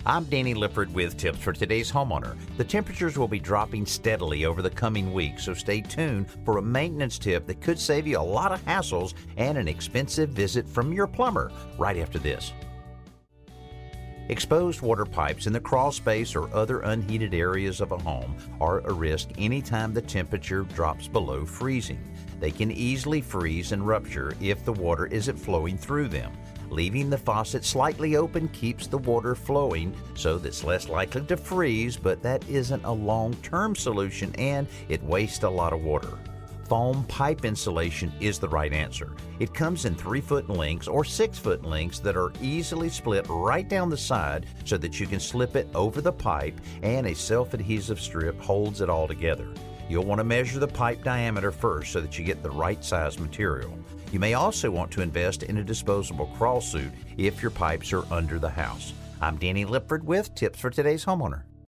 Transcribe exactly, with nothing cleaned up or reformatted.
I'm Danny Lippard with tips for today's homeowner. The temperatures will be dropping steadily over the coming weeks, so stay tuned for a maintenance tip that could save you a lot of hassles and an expensive visit from your plumber right after this. Exposed water pipes in the crawl space or other unheated areas of a home are a risk anytime the temperature drops below freezing. They can easily freeze and rupture if the water isn't flowing through them. Leaving the faucet slightly open keeps the water flowing, so that's less likely to freeze, but that isn't a long-term solution and it wastes a lot of water. Foam pipe insulation is the right answer. It comes in three-foot lengths or six-foot lengths that are easily split right down the side so that you can slip it over the pipe, and a self-adhesive strip holds it all together. You'll want to measure the pipe diameter first so that you get the right size material. You may also want to invest in a disposable crawl suit if your pipes are under the house. I'm Danny Lipford with tips for today's homeowner.